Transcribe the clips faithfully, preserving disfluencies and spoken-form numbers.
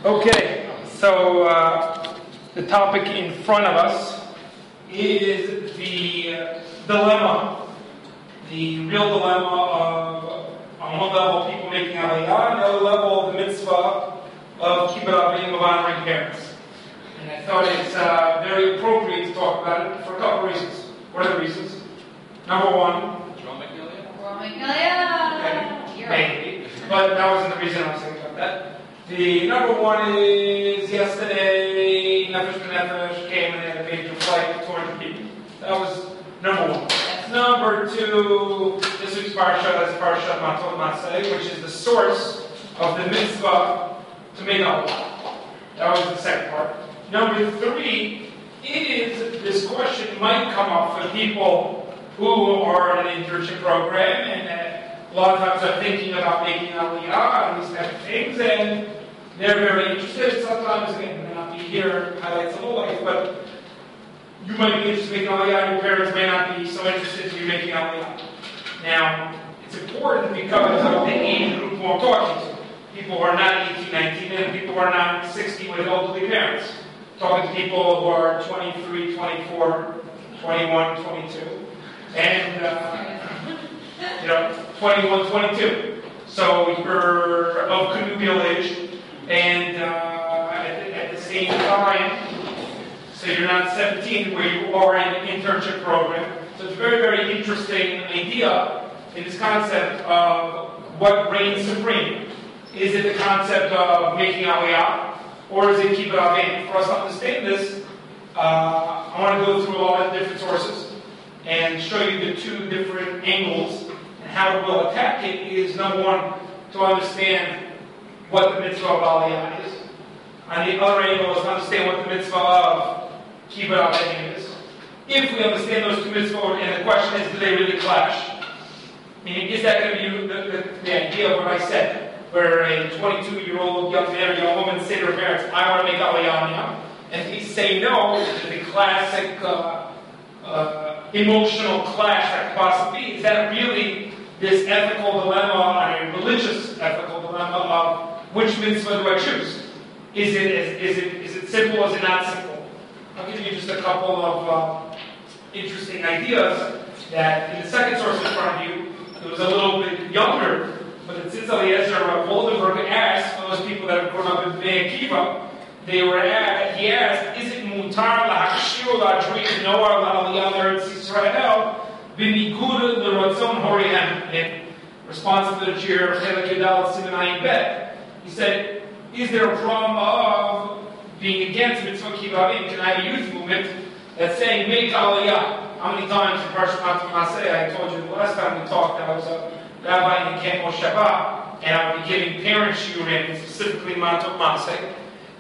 Okay, so uh, the topic in front of us is the uh, dilemma, the real dilemma of, on one level, people making aliyah, on the other level, the mitzvah of kibbud avim, of honoring parents. And I thought it's uh, very appropriate to talk about it for a couple of reasons. What are the reasons? Number one, okay, maybe, but that wasn't the reason I was thinking about that. The number one is yesterday, Nefesh B'Nefesh came and they had a major flight of two hundred people. That was number one. Number two, this week's parsha is Parsha Matot Maseh, which is the source of the mitzvah to make aliyah. That was the second part. Number three, it is, this question might come up for people who are in an internship program and uh, a lot of times are thinking about making aliyah and these type of things, and they're very interested. Sometimes, again, they may not be here, highlights of the life, but you might be interested in making aliyah, your parents may not be so interested in you making aliyah. Now, it's important because of the age group who I'm talking to. People who are not eighteen, nineteen, and people who are not sixty with elderly parents. Talking to people who are twenty-three, twenty-four, twenty-one, twenty-two, and, uh, you know, twenty-one, twenty-two. So you're of connubial age, and uh, at, the, at the same time, so you're not seventeen where you are in an internship program. So it's a very, very interesting idea in this concept of what reigns supreme. Is it the concept of making aliyah, or is it kibbud avim? For us to understand this, uh, I want to go through a lot of different sources and show you the two different angles and how we'll attack it. Is number one, to understand what the mitzvah of aliyah is. On the other angle is to understand what the mitzvah of kibbud avim is. If we understand those two mitzvahs, and the question is, do they really clash? Meaning, is that going to be the, the, the idea of what I said? Where a twenty-two-year-old young man or young woman say to her parents, I want to make aliyah now. And if they say no, the classic uh, uh, emotional clash that could possibly be, is that really this ethical dilemma, I mean religious ethical dilemma of which mitzvah do I choose? Is it, is, is it, is it simple, is it not simple? I'll give you just a couple of uh, interesting ideas that in the second source in front of you, it was a little bit younger. But the Tzitz Eliezer of Oldenburg asked those people that have grown up in Bnei Akiva, they were asked, he asked, is it mutar lahakshir la'adrit noar la'aliyah l'Eretz Yisrael b'nigud l'ratzon horihem? In response to the Jir Chelik Yudal Siman Ayin Bet, he said, is there a problem of being against mitzvah kibbud avim? Can I have a youth movement that's saying make aliyah? How many times in Parshat Matot Maseh, I told you the last time we talked, I was a rabbi in Camp Mosheva, and I would be giving parents shiurim, specifically Matot Maseh,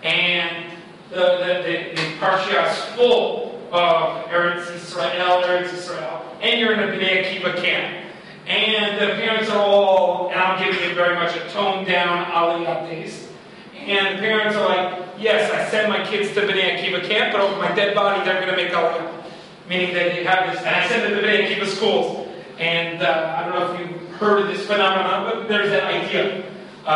and the, the, the, the Parsha is full of Eretz Yisrael, Eretz Yisrael, and you're in a Bnei Akiva camp, and the parents are all, and I'm giving it very much a toned down aliyah taste, and the parents are like, yes, I send my kids to Bnei Akiva camp, but over my dead body they're going to make aliyah. Meaning that they have this, and I send them to Bnei Akiva schools, and uh, I don't know if you heard of this phenomenon, but there's that idea.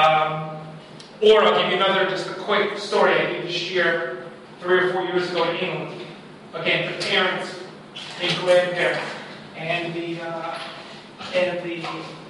Um, or I'll give you another, just a quick story I gave this year, three or four years ago in England. Again, for parents and grandparents. And the, uh, and the,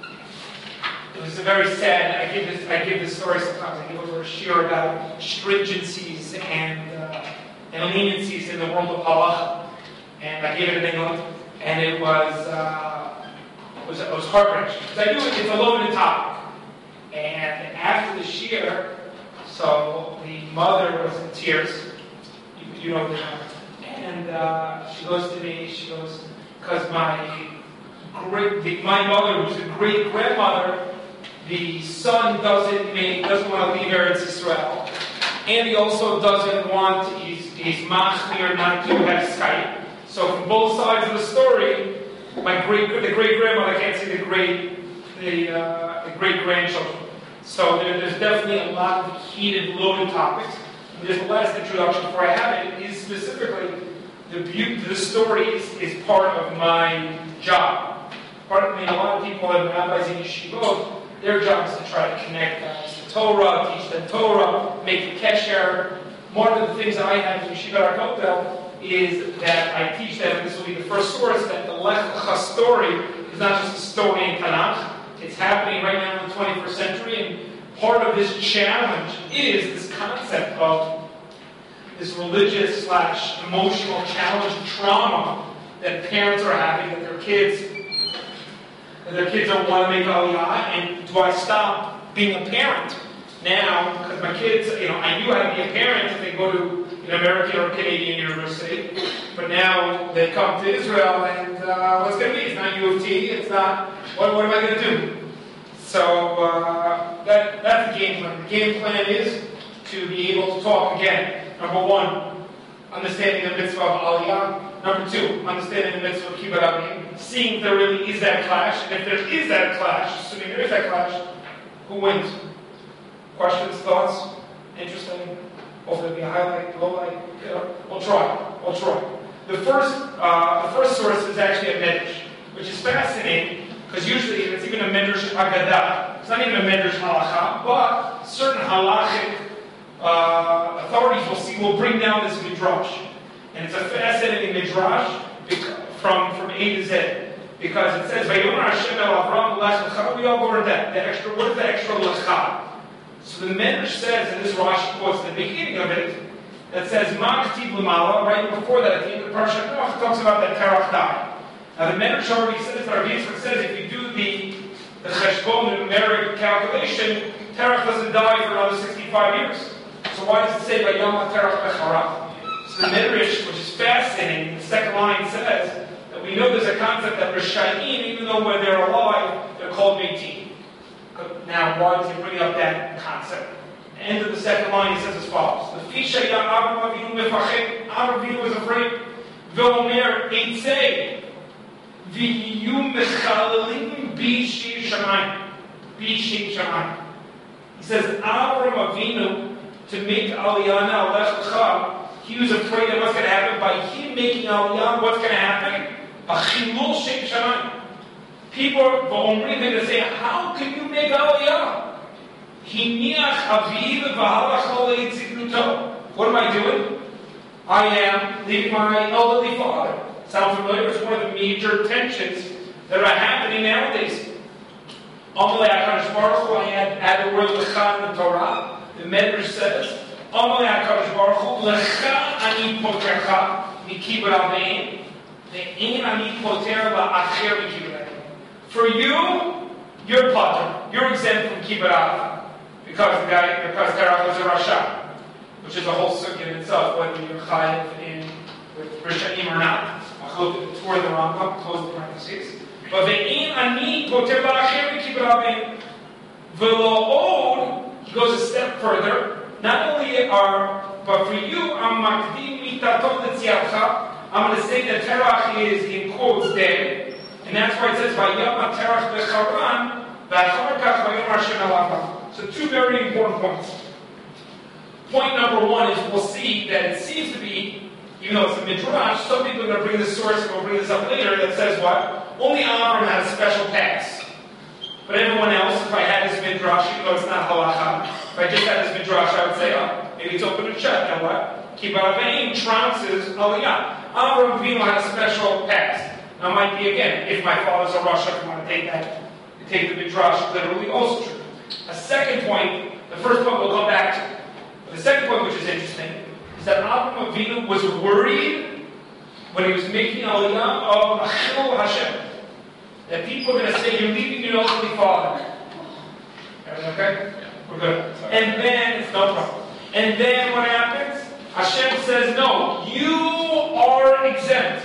it was a very sad, I give this, I give this story sometimes, I give over a shiur about stringencies and, uh, and leniencies in the world of halacha. And I gave it in England, and it was, uh, it was, it was heart-wrenching. Because I knew it, it's a loaded topic. And after the shiur, so the mother was in tears. You, you know the And uh, she goes to me, she goes, because my great, the, my mother, who's a great-grandmother, the son doesn't make, doesn't want to leave Eretz Yisrael. And he also doesn't want, he's, he's machmir not to have Skype. So from both sides of the story, my great the great grandmother can't see the great the uh, the great grandchildren. So there, there's definitely a lot of heated, loaded topics. And just the last introduction before I have it is specifically the beauty. The story is, is part of my job. Part of I mean, a lot of people that are rabbis in yeshivot, their job is to try to connect guys to Torah, teach them Torah, make the kesher. One of the things that I have in Yeshiva Kotel is that I teach them, this will be the first source, that the Lech Lecha story is not just a story in Tanakh. It's happening right now in the twenty-first century, and part of this challenge is this concept of this religious slash emotional challenge and trauma that parents are having, that their kids that their kids don't want to make Aliyah, and do I stop being a parent now, because my kids, you know, I knew how to be a parent if they go to an American or Canadian university, but now they come to Israel, and uh, what's going to be? It's not U of T, it's not, what, what am I going to do? So, uh, that, that's the game plan. The game plan is to be able to talk again. Number one, understanding the mitzvah of Aliyah. Number two, understanding the mitzvah of Kibbut Avim. Seeing if there really is that clash, and if there is that clash, assuming there is that clash, who wins? Questions, thoughts, interesting? Hopefully it'll be a highlight, low light. You know, we'll try. We'll try. The first, uh, the first source is actually a medrash, which is fascinating because usually it's even a medrash agadah. It's not even a medrash halacha, but certain halachic uh, authorities will see will bring down this midrash, and it's a fascinating midrash from from A to Z. Because it says, "Vayomer Hashem el Avram lech lecha." We all go over that. The extra, what is the extra lecha? So the Medrash says, and this Rashi quotes the beginning of it, that says, "Ma k'tiv l'mala." Right before that, at the end of Parshat Noach, it talks about that Terach died. Now the Medrash already says, the Rabbi Yitzchak says, if you do the the cheshbon, the numeric calculation, Terach doesn't die for another sixty-five years. So why does it say Vayom Terach bechara? So the Medrash, which is fascinating, the second line says that we know there's a concept that Rishayim, even though when they're alive, they're called Meitim. Now, why does he bring up that concept? The end of the second line, he says as follows: "The fisha ya Avram Avinu mefached." Avram Avinu was afraid. V'omer eitzei v'yu mechalelim b'shir shamayim. B'shir shamayim. He says Avram Avinu, to make Aliyah now lech lecha, he was afraid of what's going to happen by him making Aliyah. What's going to happen? A chilul shir shamayim. People are going to say, how can you make Aliyah? What am I doing? I am leaving my elderly father. Sound familiar? It's one of the major tensions that are happening nowadays. Amalei HaKadosh Baruch Hu, I add, add the word Lecha in the Torah. The Medrash says, Amalei HaKadosh Baruch Hu, Lecha ani potercha mikibbut avim, ve'en ani poter la'acher mikibbut avim. For you, you're potter. You're exempt from kibbut avim. Because the guy, because Terach was a Rasha, which is a whole sukkah in itself, whether you're chayiv in with Rishonim or not. I'll look at the Torah, the Rambam, close the parentheses. But ve'in ani poter la'acher mikibbut avim v'lo od. He goes a step further. Not only are, but for you, I'm makdim mitatot letziatcha. I'm going to say that Terach is in quotes dead. And that's why it says, Vayom Terach b'charan, v'achar kach vayom Hashem el Avram. So two very important points. Point number one is we'll see that it seems to be, even though it's a midrash, some people are going to bring this source, and we'll bring this up later, that says what? Only Avram had a special pass. But everyone else, if I had this midrash, even though it's not halacha, if I just had this midrash, I would say, oh, maybe it's open to check. And what? Kibbut Avim trounces Aliyah. Avram Avinu had a special pass. Now, it might be again, if my father's a Rosh, if you want to take that, take the midrash literally, also true. A second point, the first point we'll come back to. But the second point, which is interesting, is that Avram Avinu was worried when he was making Aliyah of Achil Hashem. That people are going to say, you're leaving your elderly father. Everything okay? We're good. And then, it's no problem. And then what happens? Hashem says, no, you are exempt.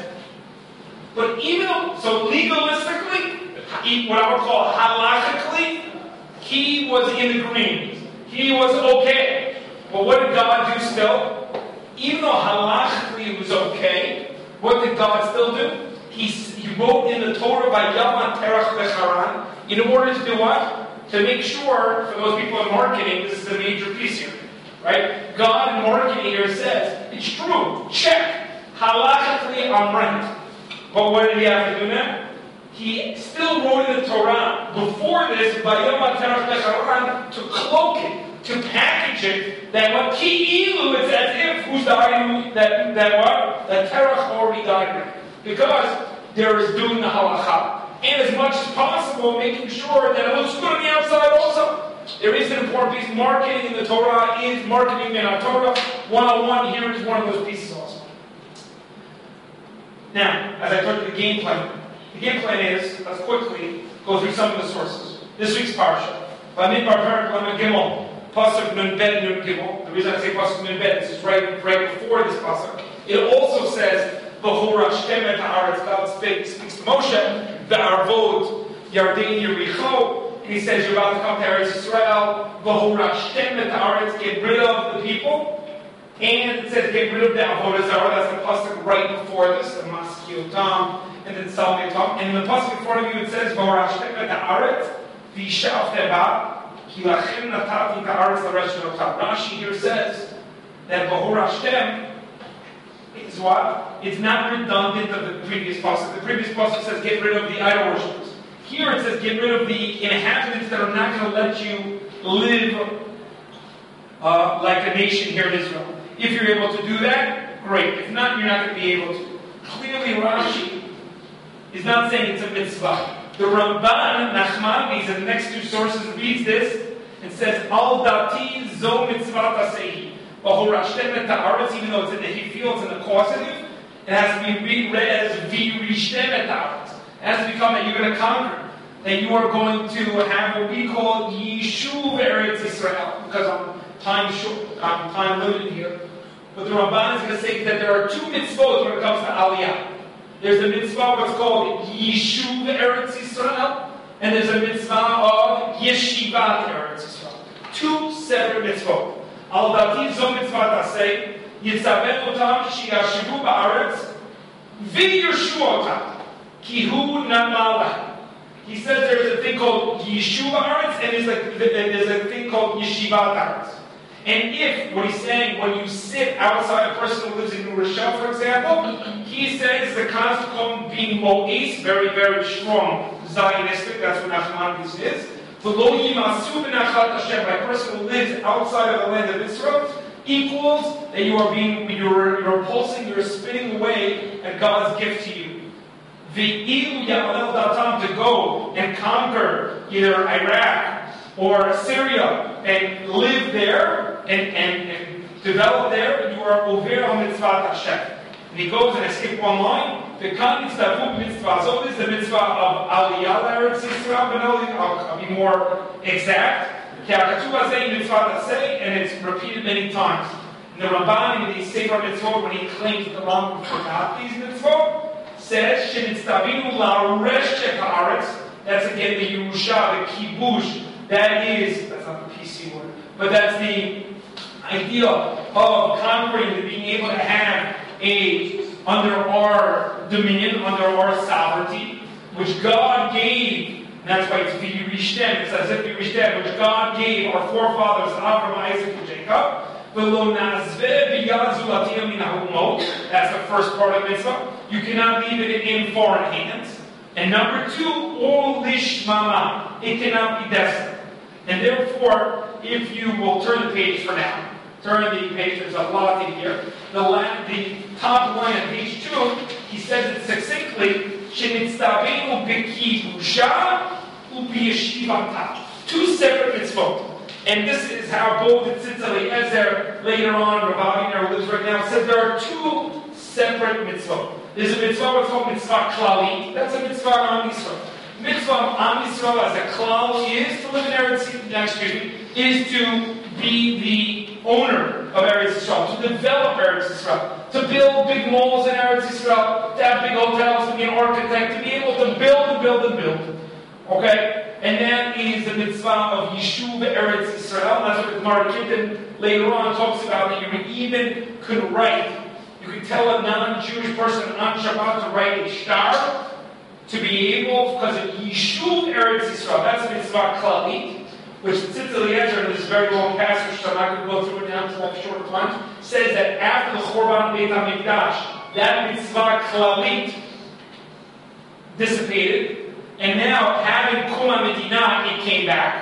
But even though, so legalistically, what I would call halachically, he was in agreement. He was okay. But what did God do still? Even though halachically it was okay, what did God still do? He, he wrote in the Torah by Yom Terach Becharan in order to do what? To make sure, for those people in marketing, this is a major piece here. Right? God in marketing here says, it's true, check. Halachically, I'm right. But what did he have to do now? He still wrote in the Torah before this, by Yom Terach Becharan, to cloak it. to package it that what ki'ilu, it's as if who's the item that that what that Terach already died with, because there is doing the halacha, and as much as possible making sure that it looks good on the outside also. There is an important piece. Marketing in the Torah is marketing in our Torah one oh one. Here is one of those pieces also. Now, as I told you, the game plan. The game plan is, let's quickly go through some of the sources. This week's parsha. Bamidbar Parak Lamed Gimel. Pasuk Nun Bet Nun Gimel. The reason I say Pasuk Nun Bet, this is right, right before this pasuk. It also says, V'hora Shtem et ha'aretz. God speaks, speaks to Moshe. Ve'arvod Yarden Yericho. And he says, you're about to come to Eretz Yisrael. V'hora Shtem et ha'aretz. Get rid of the people. And it says, get rid of the Avodah Zarah. That's the pasuk right before this. The Maskiotam. And then Salmei Tom. And in the pasuk in front of you it says, V'hora Shtem et ha'aretz. V'yishav teba. Kilachem natati ka'aretz l'resh v'notav. Rashi here says that V'hora Shtem is what? It's not redundant of the previous pasuk. The previous pasuk says, get rid of the idol worshippers. Here it says, get rid of the inhabitants that are not going to let you live uh, like a nation here in Israel. If you're able to do that, great. If not, you're not going to be able to. Clearly, Rashi is not saying it's a mitzvah. The Ramban, Nachmanides, in the next two sources, reads this and says, Al dati zo mitzvah tasehi. Even though it's in the he fields in the causative, it has to be read as virishtem et haaretz. It has to become that you're going to conquer, that you are going to have what we call Yishuv Eretz Yisrael, because I'm time short, I'm time limited here. But the Ramban is going to say that there are two mitzvot when it comes to Aliyah. There's a mitzvah what's called Yishuv Eretz Yisrael, and there's a mitzvah of Yeshivat Eretz Yisrael. Two separate mitzvot. Al dati zo mitzvah tasei yitzaveh otam sheyashivu ba'aretz v'yirshu otam. Kihu Namala. He says there's a thing called Yeshuv Aretz and there's a, there's a thing called Yeshivat Aretz. And if, what he's saying, when you sit outside a person who lives in New Rochelle, for example, he says the concept of being Mo'is, very, very strong, Zionistic, that's what Nachmanides is. V'lo yimasu b'nachat Hashem, a person who lives outside of the land of Israel, equals that you are being, you're, you're pulsing, you're spinning away at God's gift to you. V'ilu ya'alel datam, to go and conquer either Iraq or Syria and live there and, and, and develop there, you are over mitzvah Hashem. And he goes and I skip one line. V'kan nitztavu mitzvah. So this is the mitzvah of Aliyah Eretz Yisrael. But I'll, I'll be more exact. Ki'akatuv hazeh mitzvah taseh, and it's repeated many times. And the Ramban in the Sefer Mitzvot, when he claims the Rambam forgot these mitzvot, says, Shenitztavinu la'aresh ha'aretz. That's again the Yerusha, the Kibush. That is, that's not the P C word, but that's the idea of conquering, to being able to have a, under our dominion, under our sovereignty, which God gave, and that's why it's V'yirishtem, it's as if V'yirishtem, which God gave our forefathers, Abraham, Isaac, and Jacob. That's the first part of the mitzvah. You cannot leave it in foreign hands. And number two, all lishmama. It cannot be destined. And therefore, if you will turn the page for now, turn the page, there's a lot in here. The, la- the top line on page two, he says it succinctly, Shenitztabenu b'kibusha u'b'yeshivata. Two separate mitzvot. And this is how both the Tzitz Eliezer, later on, Rav Aviner, who lives right now, says there are two separate mitzvot. There's a mitzvah what's called mitzvah klali. That's a mitzvah on Am Yisrael. Mitzvah on Am Yisrael as a klal is to live in Eretz Yisrael, excuse me, is to be the owner of Eretz Yisrael, to develop Eretz Yisrael, to build big malls in Eretz Yisrael, to have big hotels, to be an architect, to be able to build and build and build. Okay? And that is the mitzvah of Yishuv Eretz Yisrael. That's what the Gemara Kittin later on talks about, that you even could write. You could tell a non-Jewish person on Shabbat to write a shtar to be able, because of Yishuv Eretz Yisrael. That's a mitzvah klalit, which the Tzitz Eliezer, in this very long passage, so I'm not going to go through it now until I have short time, says that after the Chorban Beit HaMikdash, that mitzvah klalit dissipated. And now, having Kum HaMedinah, it came back.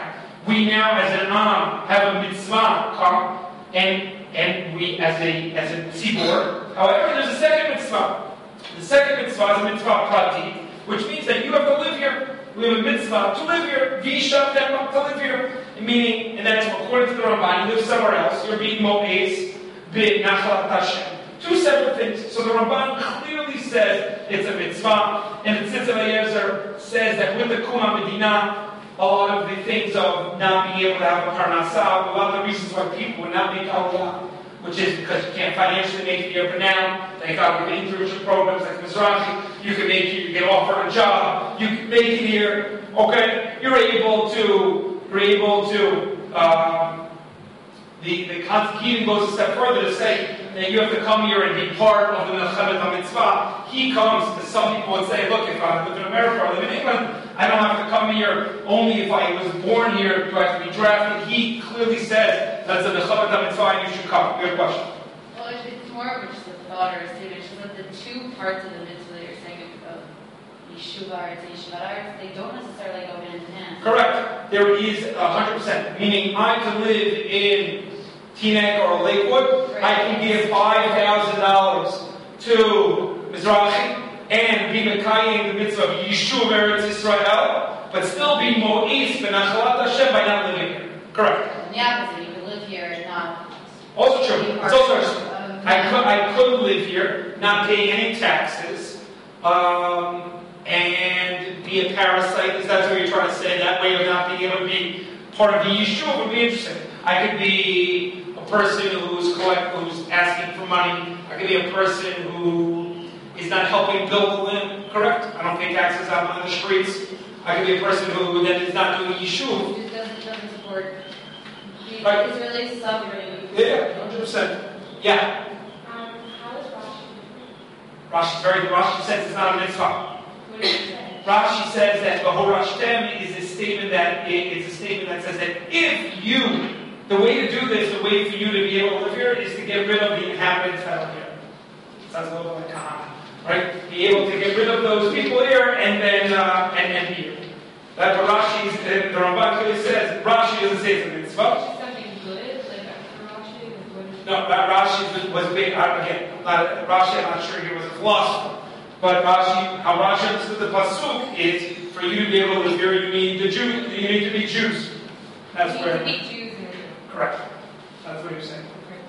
we now, as an Am, have a mitzvah come, and and we, as a as a tzibur. However, there's a second mitzvah. The second mitzvah is a mitzvah prati, which means that you have to live here. We have a mitzvah to live here. Visha to live here. Meaning, and that's according to the Ramban, you live somewhere else. You're being mo'ez, bit nachalat Hashem. Two separate things. So the Ramban clearly says it's a mitzvah, and the Tzitz Eliezer says that with the Kuma Medina, a lot of the things of not being able to have a parnasah, a lot of the reasons why people would not make aliyah, which is because you can't financially make it here. But now, thank God, we have internship programs like Mizrahi. You can make it, you get offered a job, you can make it here. Okay, you're able to, you're able to. Um, the the Keating goes a step further to say that you have to come here and be part of the Melchemet HaMitzvah. He comes to some people and say, look, if I live in America or I live in England, I don't have to come here only if I was born here, do I have to be drafted? He clearly says that's a Melchemet HaMitzvah and you should come. Good question. Well, it's more of just a thought or a statement. It's just that the two parts of the mitzvah that you're saying of Yeshuva and Yeshiva, they don't necessarily go hand in hand. Correct. There is one hundred percent. Meaning I can live in Teaneck or Lakewood, right. I can give five thousand dollars to Mizrahi and be Mekayim the mitzvah of Yeshuv Eretz Israel, but still be Mo'is Benachalat Hashem by not living here. Correct. And the opposite, you can live here and not. Also true. It's also true. I could, I could live here, not paying any taxes, um, and be a parasite. Is that what you're trying to say? That way of not being able to be part of the Yeshuv would be interesting. I could be a person who's collect, who's asking for money. I could be a person who is not helping build the land. Correct? I don't pay taxes out on the streets. I could be a person who then is not doing yeshuv. It doesn't, doesn't support the right. Israeli suffering. Yeah, one hundred percent. Yeah. Um, how is Rashi? Rashi's very good. Rashi says it's not a mitzvah. What does he say? Rashi says that the Horashtem is a statement that it's a statement that says that if you the way to do this, the way for you to be able to live here, is to get rid of the inhabitants that are here. Sounds a little like Kahana, right? Be able to get rid of those people here and then uh, and, and be here. That's what Rashi, the Ramban clearly says. Rashi doesn't say it's a mitzvah. Something good, like after Rashi. No, Rashi was big. Again, not, Rashi. I'm not sure he was a philosopher, but Rashi, how Rashi understood the pasuk is for you to be able to live here, you need the Jew. You need to be Jews. That's you where. need to be Jews. Correct. That's what you're saying.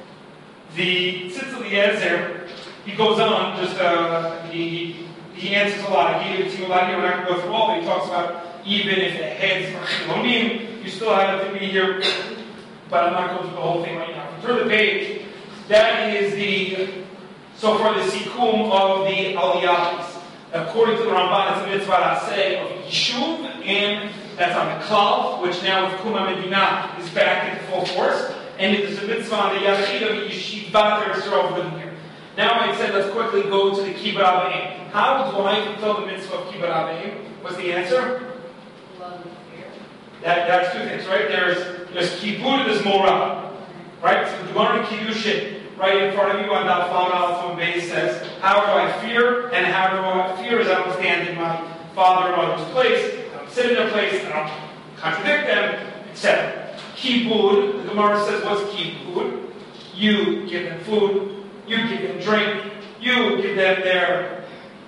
The Tzitz Eliezer, he goes on, just, uh, he, he answers a lot. I gave it to you a lot here, we're not going to go through all, but he talks about even if the heads are Chilomim, you still have to be here, but I'm not going through the whole thing right now. If you turn the page, that is the, so far the Sikum of the Aliyahis. According to the Ramban, it's a mitzvah aseh of Yeshuv, and that's on the Klal, which now with Kuma Medina is back in full force. And it is a mitzvah on the Yachid of Yeshivat Yisrael living here. Now I said let's quickly go to the Kibbut Avayim. How do I fulfill the mitzvah of Kibbut Avayim? What's the answer? Love and fear. That, that's two things, right? There's there's Kibbut and there's Morah. Right? So the Gemara Kiddushin, right in front of you on Daf Lamed Aleph on base says, how do I fear? And how do I fear is I don't stand in my father or mother's place. Sit in their place, I don't contradict them, et cetera. Kibud, the Gemara says, what's kibud? You give them food, you give them drink, you give them their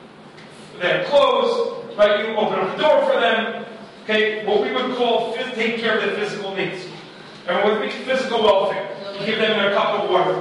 their clothes, right? You open up the door for them. Okay, what we would call phys- take care of their physical needs. Everyone with me? Physical welfare. You give them their cup of water.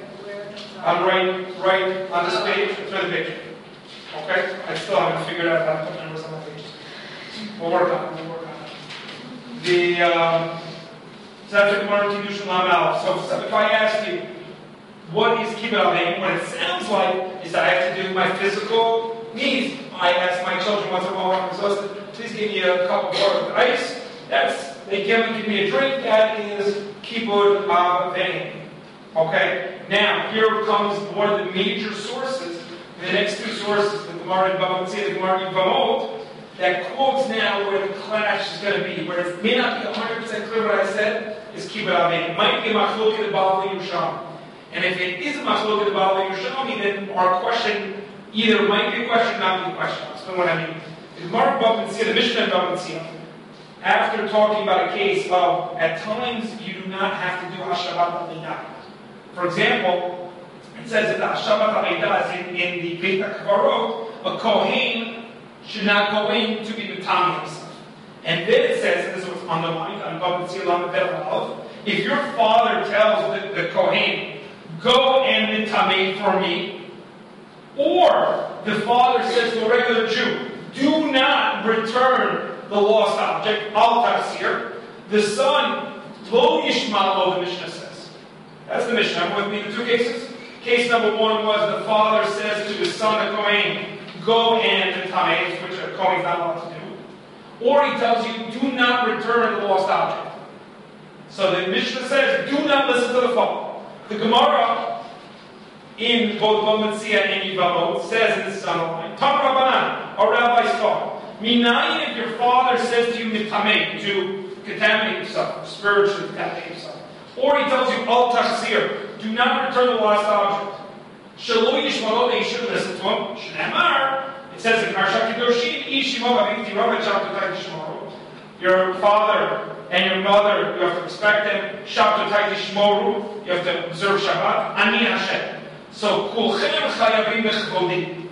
I'm right, right on this page, through the picture. Okay? I still haven't figured out how to put numbers on the page. We'll work on it. We'll work on it. The um, so that's the Gemara Kiddushin Lamed Aleph. So, so if I ask you, what is Kibbut Avayim? What it sounds like is that I have to do my physical needs. I ask my children once in a while when I'm exhausted, please give me a cup of water with ice. That's they give me give me a drink. That is Kibbut Avayim. Okay. Now here comes one of the major sources. The next two sources, the Gemara in Bava Metzia, the Gemara in Bamot, that quotes now where the clash is going to be, where it may not be one hundred percent clear what I said, is Kibbut Avayim. It might be a Machlokes Baal Yerushalmi. And if it is a Machlokes Baal Yerushalmi, then our question either might be a question, not be a question. I'll explain what I mean. The Gemara in Bava Metzia, the Mishnah in Bava Metzia, after talking about a case of, at times, you do not have to do Hashavat Amidah. For example, it says that the Hashavat Amidah is in, in the Beit HaKvarot, a Kohen should not go in to be Mitami himself. And then it says, and this was underlined on Bava Tzilam Belav, if your father tells the, the Kohen, go and Mitame for me, or the father says to a regular Jew, do not return the lost object, al tafsir, the son, lo yishma, the Mishnah says. That's the Mishnah. Everyone with me, the two cases? Case number one was the father says to his son, the Kohen, go and Mitame, which a Kohen is not allowed to do. Or he tells you, do not return the lost object. So the Mishnah says, do not listen to the father. The Gemara in both Bava Metzia and Yevamot says in this underline, Tam Rabbanan, our rabbis taught, Minayin, if your father says to you, Mitame, to contaminate yourself, spiritually contaminate yourself. Or he tells you, Al Tashsir, do not return the lost object. Shelo Yishmalo, they should listen to him. Shneimar, it says in Parshat Kedoshim, Ishimo Vaviti Rav Shabbatai Tishmoru. Your father and your mother, you have to respect them. Shabbatai Tishmoru, you have to observe Shabbat. Ani Hashem. So Kulchem Chayavim Bechvodi.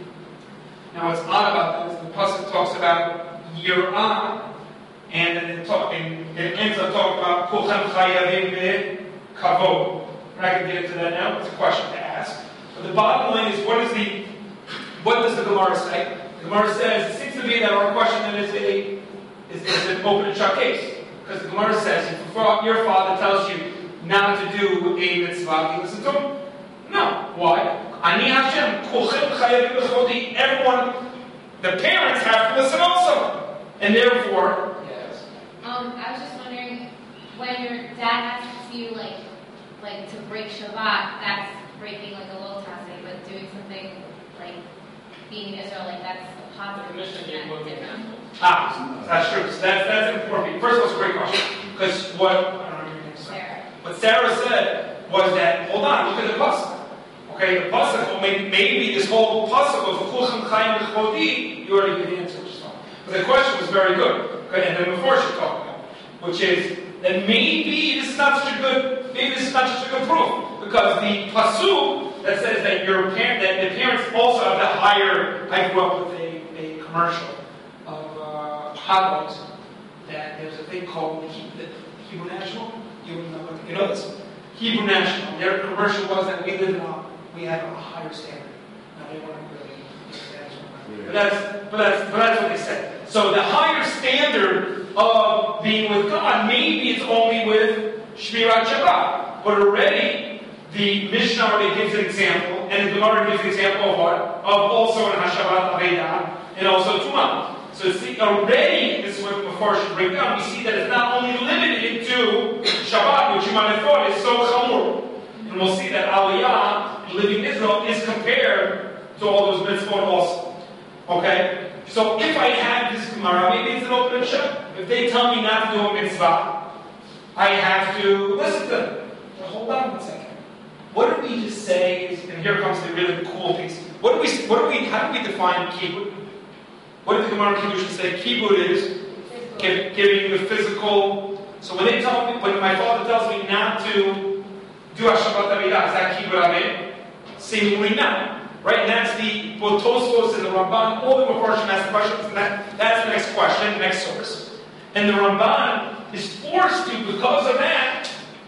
Now what's odd about this, the pasuk talks about Yirah, and then it, talk, and it ends up talking about Kulchem Chayavim Bechvod. We're not going to get into that now. It's a question to ask. But the bottom line is, what is the What does the Gemara say? The Gemara says, it seems to be that our question then is, a, is, is an open and shut case. Because the Gemara says, if your father tells you not to do a mitzvah, you listen to him? No. Why? Ani Hashem, kulchem chayavim b'chodi. Everyone, the parents have to listen also. And therefore, yes. Um, I was just wondering, when your dad asks you, like, like to break Shabbat, that's breaking like a little tasik, but doing something like being Israel, like that's a positive. Different. Ah, that's true. So that's that's important. First of all, it's a great question because what I don't know your name, Sarah. What Sarah said was that hold on, look at the pasuk. Okay, the pasuk. Well, maybe, maybe this whole pasuk of Kulchem Chayim B'Chvodi, you already gave the answer. But the question was very good. Okay, and then before she talked about, which is that maybe this is not such a good, maybe this is not such a good proof. Because the pasuk that says that your parent, that the parents also have the higher. I grew up with a, a commercial of uh, hot dogs. That there's a thing called the Hebrew National. You know, you know this. Hebrew National. Their commercial was that we live in a, we have a higher standard. Now they want to really understand. But that's, but that's, but that's what they said. So the higher standard of being with God, maybe it's only with Shmirat Shabbat, but already. The Mishnah already gives an example, and the Gemara gives an example of what? Of also in Hashavat Aveda, and also Tumah. So see, already, this is what before I should break down, we see that it's not only limited to Shabbat, which you might have thought is so chamur. And we'll see that Aliyah, living in Israel, is compared to all those mitzvot also. Okay? So if I have this Gemara, maybe it's an open and shut. If they tell me not to do a mitzvah, I have to listen to them. But hold on one second. What did we just say? And here comes the really cool piece. What do we? What do we? How do we define kibbut? What did the Gemara Kiddushin say? Kibbut is give, giving the physical. So when they tell me, when my father tells me not to do Hashavat Amidah, is that kibbut amen? Seemingly not, right? And that's the both Tosfos and the Ramban. All the Mepharshim ask questions, and that, that's the next question, next source. And the Ramban is forced to, because of that.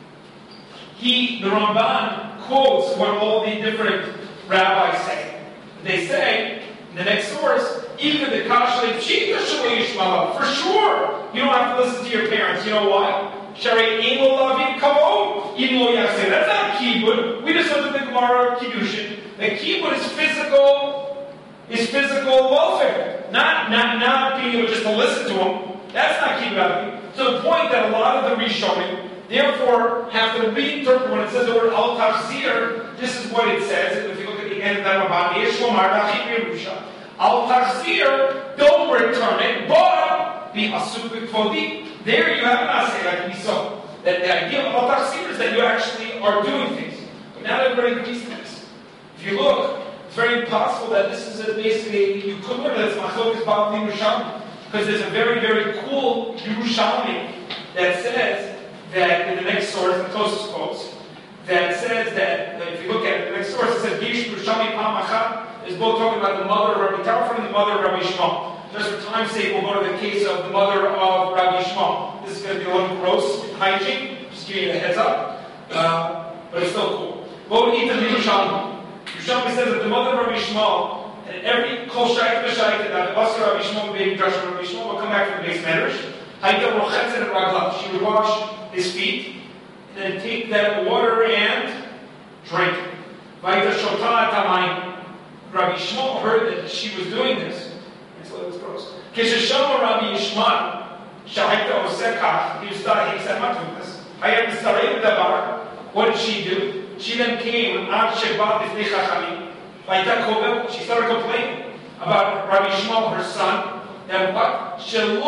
He, the Ramban, quotes what all the different rabbis say. They say, in the next source, even the Kashle Pshita Shalei Yishmael, for sure, you don't have to listen to your parents. You know why? Sharei Imo Lavim Kavod, Imo Yaseh. That's not kibbut. We just looked at the Gemara Kiddushin. The kibbut is physical, is physical welfare. Not, not, not being able just to listen to them. That's not kibbut. To the point that a lot of the Rishonim, therefore, have to reinterpret when it says the word al tafsir. This is what it says. And if you look at the end of that Ramban, Yesh Lomar Dachim Yerusha, al tafsir, don't return it, but be asuk b'kvodi. There you have an asay like we saw. That the idea of al tafsir is that you actually are doing things. But not everybody agrees to this. If you look, it's very possible that this is a basically you could learn that it's machlokes ba'alim Yerushalmi. Because there's a very, very cool Yerushalmi that says that in the next source, the closest quotes, that says that, that if you look at it, the next source, it says Gish Yerushalmi Pamachat is both talking about the mother of Rabbi Tarfon and the mother of Rabbi Shmuel. Just for time's sake, we'll go to the case of the mother of Rabbi Shmuel. This is going to be a little gross in hygiene, just give you a heads up, uh, but it's still cool. What would eat the Yerushalmi? Yerushalmi says that the mother of Rabbi Shmuel, and every kol shayk v'shayk that also Rabbi Shmuel being Joshua Rabbi Shmuel will come back from the base medrash. Hayda rochetzet raglav. She would wash his feet and then take that water and drink. Vayda shotah tamayim. Rabbi Shmuel heard that she was doing this. That's what it was gross. Kishashama Rabbi Yishmael shahayta osekach. He was starting. He said, "I'm not doing this." Hayda mistarev davar. What did she do? She then came ad shebat b'fnei chachamim. She started complaining about Rabbi Shmuel, her son, that what?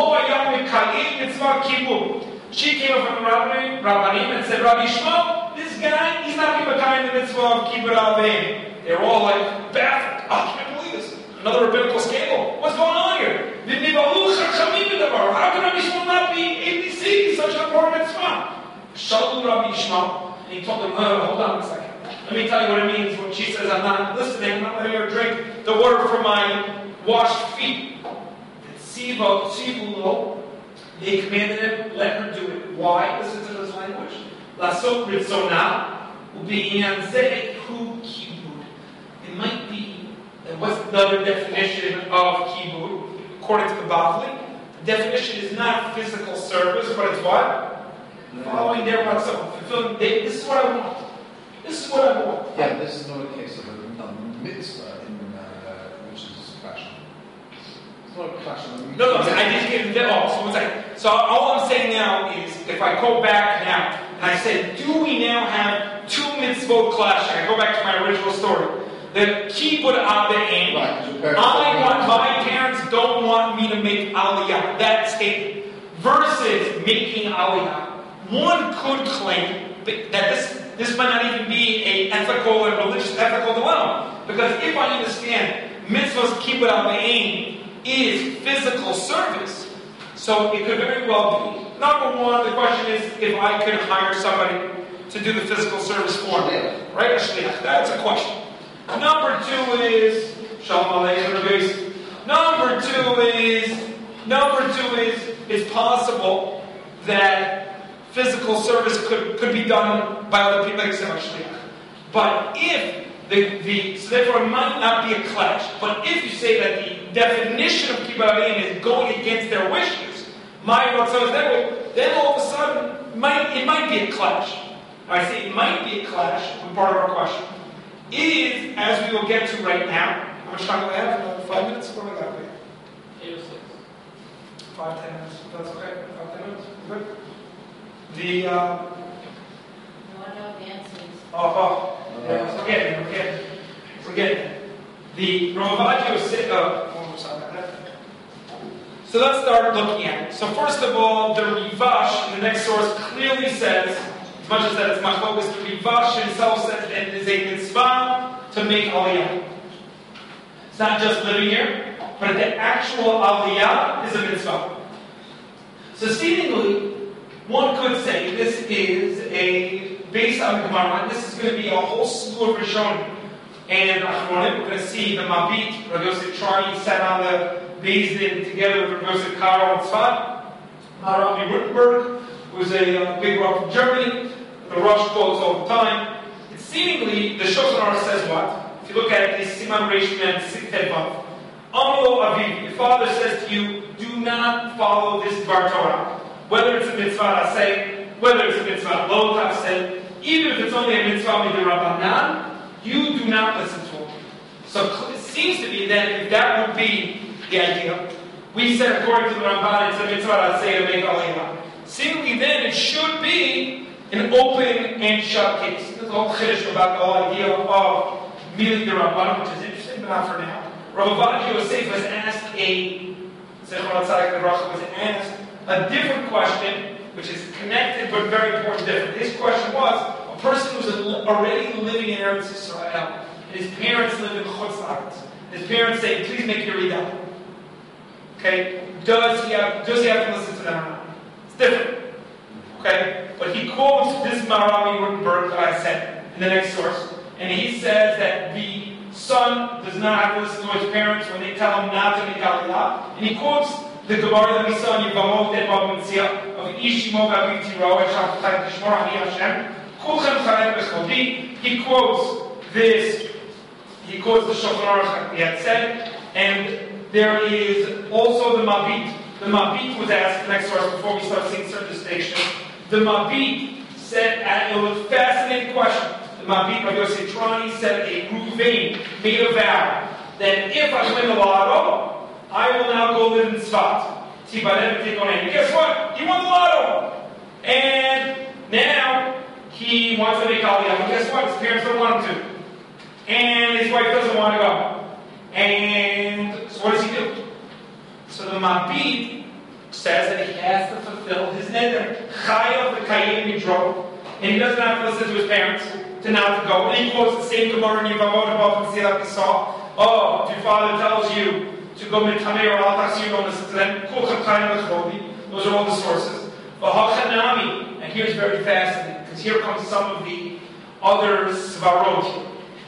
She came up from the Rabbanim, Rabbanim and said, Rabbi Shmuel, this guy, he's not being kind of the mitzvah of kibbud avim. They're all like baffled. Oh, I can't believe this. Another rabbinical scandal. What's going on here? How can Rabbi Shmuel not be A B C, such an important mitzvah? Shalom Rabbi Shmuel, and he told him, oh, hold on a second. Let me tell you what it means when she says, I'm not listening, I'm not letting her drink the water from my washed feet. Tzivo, tzivulo, they commanded him, let her do it. Why? Listen to this language. Lasot ritzona, u'bi'inyan zeh hu kibud. It might be, and what's another definition of kibud? According to the Bavli, the definition is not physical service, but it's what? Following their ratzon. Fulfilling, they, this is what I want. This is what I want. Yeah, this is not a case of a, a mitzvah in uh, which is fashion. It's not a fashion. No, no, I just gave them all. So one second. So all I'm saying now is, if I go back now, and I said, do we now have two mitzvot clashing? I go back to my original story. The kibbud avim. Right. I want, my parents don't want me to make aliyah. That statement. Versus making aliyah. One could claim that this This might not even be an ethical and religious ethical dilemma. Because if I understand mitzvah's kibbud avim is physical service, so it could very well be. Number one, the question is if I could hire somebody to do the physical service for me. Right? That's a question. Number two is Shalom Aleichem. Number two is number two is it's possible that physical service could, could be done by other people except shliach. But if the, the so therefore it might not be a clash. But if you say that the definition of kibbud avim is going against their wishes, my ratzon is that way, then all of a sudden might, it might be a clash. I say it might be a clash. With part of our question is, as we will get to right now. How much time do I have? Another five minutes. What do I got? Eight or six. Five ten minutes. That's okay. Five ten minutes. Good. The, uh, No one knows the answers. oh, oh, yeah, forget it, forget it, forget it. The Ravaggio said, uh, oh, sorry about that. So let's start looking at it. So first of all, the Rivash in the next source clearly says, as much as that it's machlokas, the Rivash himself says that it is a mitzvah to make aliyah. It's not just living here, but the actual aliyah is a mitzvah. So seemingly, one could say this is a, based on the Gemara, this is going to be a whole slew of Rishonim. And Achronim, we're going to see the Mabit, Rav Yosef Charni sat on the Beis Din together with Rav Yosef Karo and Tzfat. Rabbi Wittenberg, who's a uh, big rock from Germany. The Rosh quotes all the time. And seemingly, the Shulchan Aruch says what? If you look at it, this Siman Reish Mem Siktei Vav. Amalo Aviv, your father says to you, do not follow this Bar Torah. Whether it's a mitzvah say, whether it's a mitzvah lo say, even if it's only a mitzvah midrabanan, you do not listen to him. So it seems to be that if that would be the idea, we said according to the Ramban, it's a mitzvah say to make aliyah. Seemingly then it should be an open and shut case. There's a whole chiddush about the whole idea of meeting the Ramban, which is interesting, but not for now. Rav Ovadia Yosef was asked a Zechron Tzadik Lebracha was asked a different question, which is connected but very important different. His question was, a person who's already living in Eretz Yisrael, and his parents live in Chutz La'aretz. His parents say, please make your Ridah. Okay? does he have does he have to listen to them or not? It's different. Okay? But he quotes this Maharam Rutenberg that I said in the next source. And he says that the son does not have to listen to his parents when they tell him not to make Aliyah. And he quotes the Gemara that we saw in Yevamot and Bava Metzia of Ishimo Gabi Tiro and Shafat Kishmor Ani Hashem. Kulchem Chalet Bechodi. He quotes this. He quotes the Shulchan Aruch that we had said. And there is also the Mabit. The Mabit was asked next to us before we start seeing certain distinctions. The Mabit said, and it was a fascinating question. The Mabit, Rabbi Yosef Trani, said a Ruvain made a vow that if I win the lotto, I will now go live in Tzfat. See, by then, take on and guess what? He won the lotto! And now he wants to make Aliyah. But guess what? His parents don't want him to. And his wife doesn't want to go. And so what does he do? So the Mabit says that he has to fulfill his neder. Chayav v'kayim midro. And he doesn't have to listen to his parents to not to go. And he quotes the same Gemara in Yevamot above and see that we saw. Oh, if your father tells you to go mitamei or al tachsi, you don't listen to them. Kulchem chayim v'chodi. Those are all the sources. V'hachanami. And here's very fascinating, because here comes some of the other svarot.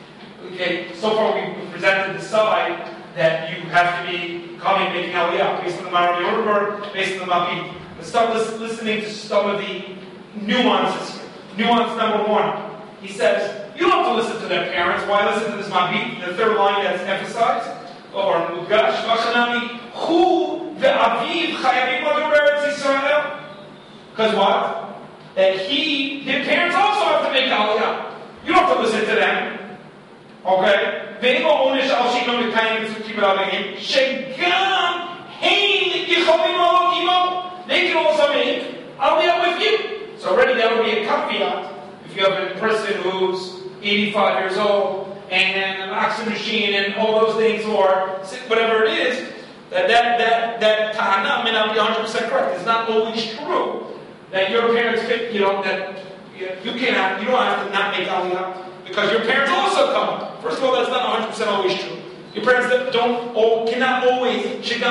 Okay, so far we've presented the side that you have to be coming making Aliyah based on the Maharam Rutenberg, based on the Mabit. But start listening to some of the nuances here. Nuance number one. He says, you don't have to listen to their parents. Why listen to this Mabit? The third line that's emphasized. Or Mugash Vachanami. Who the Aviv Chayavim Eretz Yisrael? Because what? That he, his parents also have to make Aliyah. You don't have to listen to them. Okay? ואין לו עונש על שאינו מקיים מצוות קיבל עליהם, שגם הם יכולים לעלות עמו. They can also make Aliyah with you. So already that would be a caveat. If you have a person who's eighty-five years old, and an oxygen machine, and all those things, or whatever it is, that that that that ta'ana may not be one hundred percent correct. It's not always true that your parents can, you know, that you cannot, you don't have to not make Aliyah. Because your parents also come. First of all, that's not one hundred percent always true. Your parents don't, cannot always,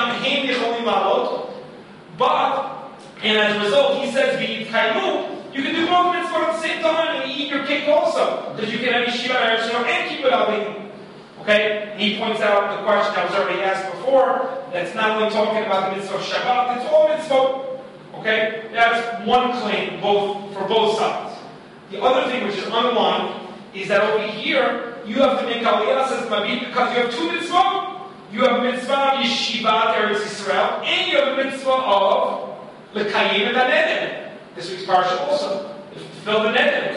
but, and as a result, he says, you can do both mitzvot at the same time and eat your cake also. Because you can have yeshiva and keep it out. Okay? And he points out the question that was already asked before, that's not only talking about the mitzvah of Shabbat, it's all mitzvot. Okay? That's one claim, both for both sides. The other thing which is underlined is that over here, you have to make Aliyah, says Mabit, because you have two mitzvot. You have a mitzvah of Yeshivat Eretz Yisrael, and you have a mitzvah of L'kayim et HaNeder. This week's parsha also. Fulfill the Neder.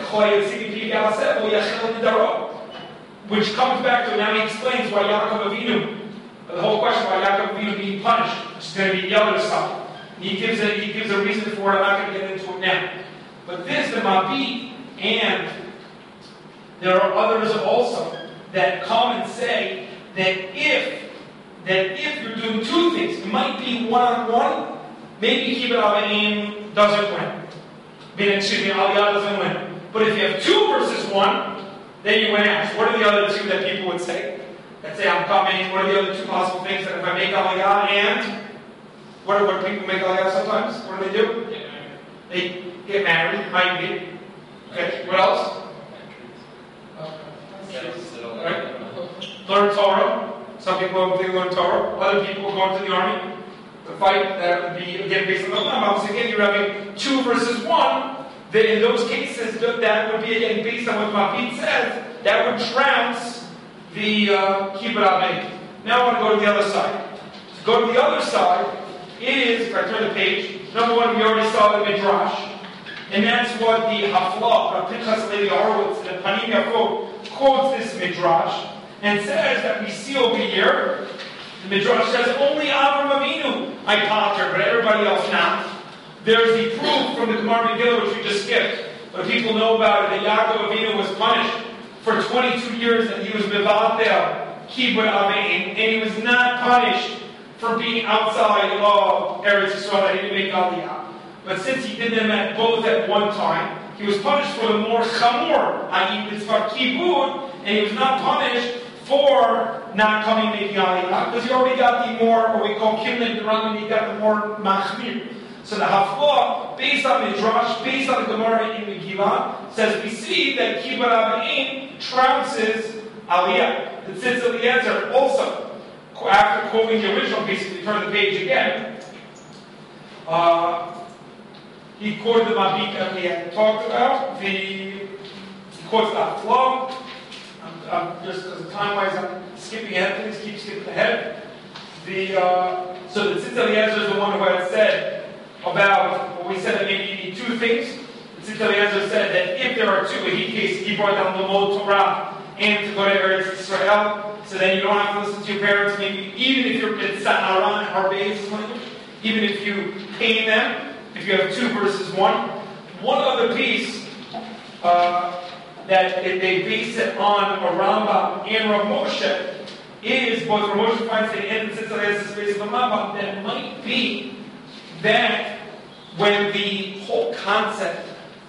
Which comes back to, now he explains why Yaakov Avinu, the whole question why Yaakov Avinu being punished, which is going to be the other side. He gives a, he gives a reason for it, I'm not going to get into it now. But this, the Mabit, and there are others also that come and say that if that if you're doing two things, it might be one-on-one, maybe Kibbutz Avim doesn't win. Excuse me, Aliyah doesn't win. But if you have two versus one, then you win ask, what are the other two that people would say? Let's say I'm coming, what are the other two possible things that if I make Aliyah and what do what people make Aliyah sometimes? What do they do? Get married. They get married, might be. Okay, what else? Right? Learn Torah. Some people think learn Torah. Other people go into the army to fight. That would be again based on the Lamb. So again, you're having two versus one. Then in those cases, that would be again based on what Mabit says. That would trounce the Kibbutz Avim. Now I want to go to the other side. To go to the other side is, if I turn the page, number one, we already saw the Midrash. And that's what the Haflah, Pinchas Levi Horowitz, and the Panim Yafot quotes this Midrash and says that we see over here, the Midrash says only Avram Avinu I potter, but everybody else not. There's the proof from the Gemara Megillah, which we just skipped, but people know about it, that Yaakov Avinu was punished for twenty-two years and he was Mevatel, Kibbutz Avim, and he was not punished for being outside of Eretz Yisrael, that he didn't make Aliyah. But since he did them at both at one time, he was punished for the more chamor, that is mitzvah kibbutz, and he was not punished for not coming making aliyah, because you already got the more, what we call kimlik, the Rambam, you got the more machmir. So the hafla, based on the Midrash, based on the Gemara in Megillah, says we see that kibbut avim trounces aliyah. The Tzitz Eliezer also, after quoting the original piece, if we turn the page again, uh, he quoted the Mabit that we had talked about. The, he quotes the hafla. Um, just because time-wise, I'm skipping ahead. Please keep skipping ahead. The uh, so the Tzitz Eliezer is the one who had said about what we said that maybe you need two things. The Tzitz Eliezer said that if there are two, in his case, he brought down the Lomod Torah and to go to Eretz Israel, so then you don't have to listen to your parents. Maybe even if you're it's Sa'aran, Harbe's language, even if you pay them, if you have two versus one. One other piece. Uh, that they base it on a Rambam and Rav Moshe is both Rav Moshe finds the end and Tzitz Eliezer's base of the Rambam that it might be that when the whole concept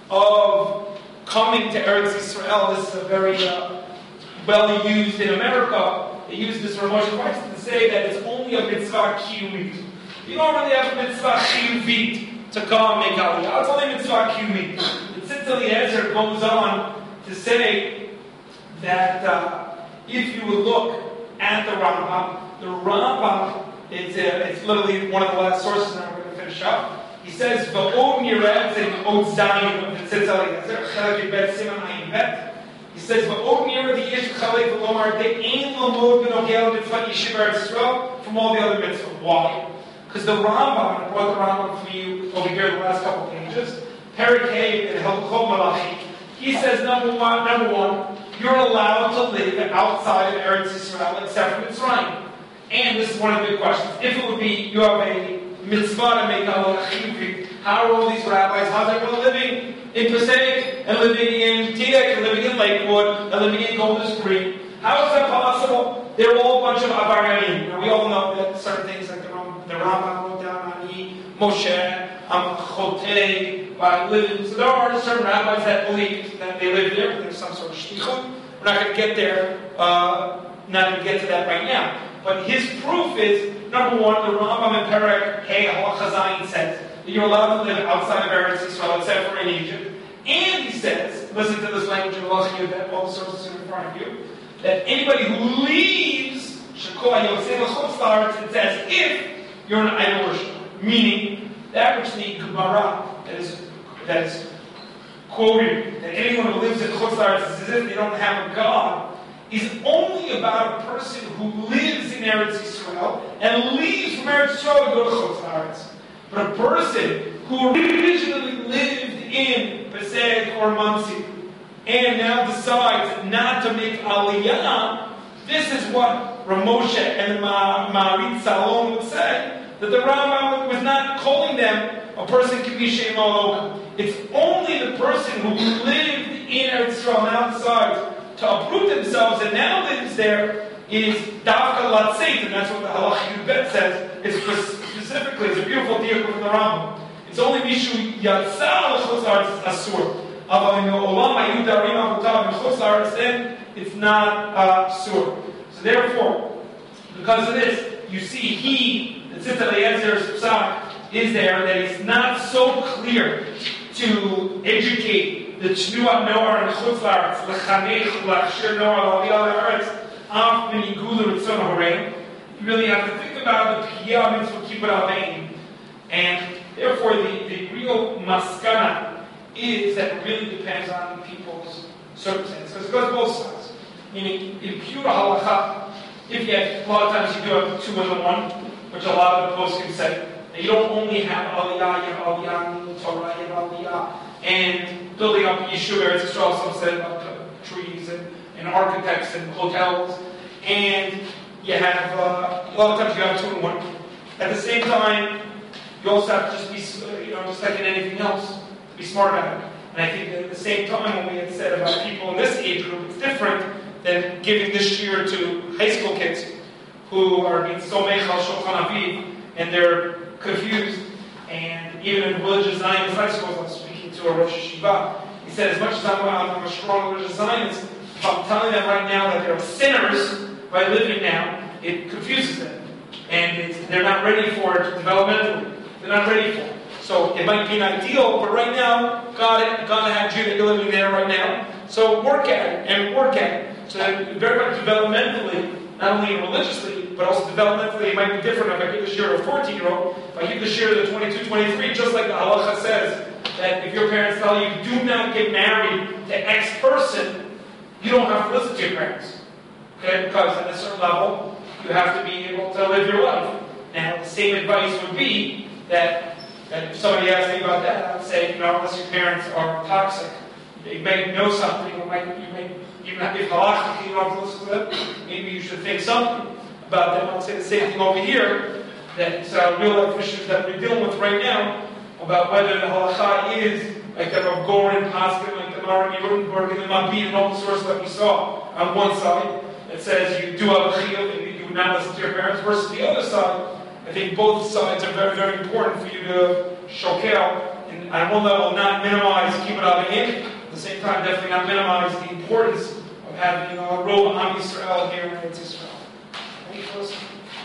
of coming to Eretz Yisrael, this is a very uh, well used in America. They use this Rav Moshe finds to say that it's only a mitzvah kiyumit. You don't really have a mitzvah kiyumit to come make aliyah. It's only a mitzvah kiyumit. The Tzitz Eliezer goes on to say that uh, if you would look at the Rambam, the Rambam, it's, uh, it's literally one of the last sources, and I'm going to finish up. He says, V'od nireh, in Od Zayin of the Tzitz Eliezer, Chelek Bet Siman Ayin Bet. He says, V'od nireh the Yesh Chelek V'lomar De'ein Lomod B'nogel Mitzvah Yeshiva Yisrael from all the other mitzvahs. Why? Because the Rambam, I brought the Rambam for you over here the last couple pages, Perek Hey and Hilchot Malachim. He says, number one, number one, you're allowed to live outside of Eretz Yisrael except for Mitzrayim. And this is one of the big questions. If it would be, you have a mitzvah to make aliyah chiyuvit, how are all these rabbis, how's everyone living in Passaic, and living in Teaneck, and living in Lakewood, and living in Golden Spring? How is that possible? They're all a bunch of Avarayim. Now we all know that certain things like the Rambam, the Rambam wrote down on Moshe, um, Chotei, by living. So there are certain rabbis that believe that they live there, but there's some sort of shtichut. We're not going to get there, uh, not going to get to that right now. But his proof is, number one, the Rambam in Perek Hey Halacha Zayin says that you're allowed to live outside of Eretz Yisrael except for in Egypt. And he says, listen to this language of Halacha that all the sources are in front of you, that anybody who leaves Shekoah Yosef L'chutz La'aretz, it says if you're an idol worshiper, meaning that which the Gemara that is that is quoted that anyone who lives in Chutz La'aretz is as if they don't have a God is only about a person who lives in Eretz Yisrael and leaves from Eretz Yisrael to go to Chutz La'aretz. But a person who originally lived in Passaic or Monsey and now decides not to make Aliyah, this is what Rav Moshe and the Ma'arit Salon would say, that the Rambam was not calling them a person can be Shem Aloka. It's only the person who lived in Eretz Yisrael and outside to uproot themselves and now lives there is Davka Latzeit, and that's what the Halacha Yud Bet says. It's specifically, it's a beautiful diuk from the Rambam. It's only Mishu Yatzal L'chutz La'aretz Asur. Aval in the Olam Hayud Darim Avutav L'chutz La'aretz, then it's not uh, Sur. So therefore, because of this, you see he, the Tzitz Eliezer's psak, is there that it's not so clear to educate the Tnuat Noar and Chutz La'aretz, L'chanech, L'achshir Noar, L'aliyah La'aretz, Af B'nigul Ritzon Horein. You really have to think about the Piyah Mitzvah Kibbut Avein. And therefore, the, the real maskana is that it really depends on people's circumstances. Because it goes both sides. Meaning, in pure halacha, if you have, a lot of times you do have two in the one, which a lot of the posts can say, that you don't only have aliyah, you have aliyah, in Torah, you have aliyah, and building up Yeshua, Eretz Yisrael, some said about the trees and, and architects and hotels, and you have, uh, a lot of times you have two in one. At the same time, you also have to just be, you know, just like in anything else, be smart about it. And I think that at the same time, when we had said about people in this age group, it's different than giving this year to high school kids who are being so mechal Shulchan Aviv, and they're confused. And even in religious Zionist high schools, I was speaking to a Rosh Yeshiva. He said, as much as I'm, I'm a strong religious Zionist, I'm telling them right now that they're sinners by living now, it confuses them. And it's, they're not ready for it developmentally. They're not ready for it. So it might be an ideal, but right now, God, God had you that you're living there right now. So work at it and work at it. So that very much developmentally, not only religiously, but also developmentally, it might be different if I give the share to a fourteen-year-old, if I give the share to the twenty-two, twenty-three, just like the halacha says, that if your parents tell you, do not get married to X person, you don't have to listen to your parents. Okay? Because at a certain level, you have to be able to live your life. Now, the same advice would be that, that if somebody asked me about that, I would say, you know, unless your parents are toxic, they may know something, or might, you may even have to halacha, you don't have to listen to them. Maybe you should think something about them. I would say the same thing over here, that uh, real life issues that we're dealing with right now, about whether the halacha is like the Rav Goren, Paskin, like the Maran Yehudenberg, and the Mabin, and all the sources that we saw on one side, that says you do have a chiyuv and you would not listen to your parents, versus the other side. I think both sides are very, very important for you to shokel, and on one level not minimize kibbud avim, at the same time definitely not minimize the importance of having a role Am Yisrael here in Eretz Yisrael. Any questions?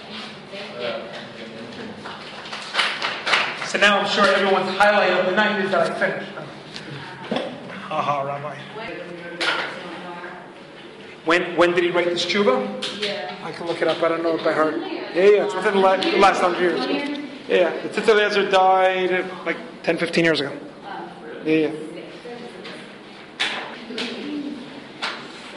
So now I'm sure everyone's highlight of the night is that I finished. Haha, Rabbi. When when did he write this tshuva? Yeah. I can look it up. I don't know it by heart. Yeah, yeah, it's within the la- the last hundred years. Yeah, the Tzitz Eliezer died uh, like ten, fifteen years ago. Yeah, yeah.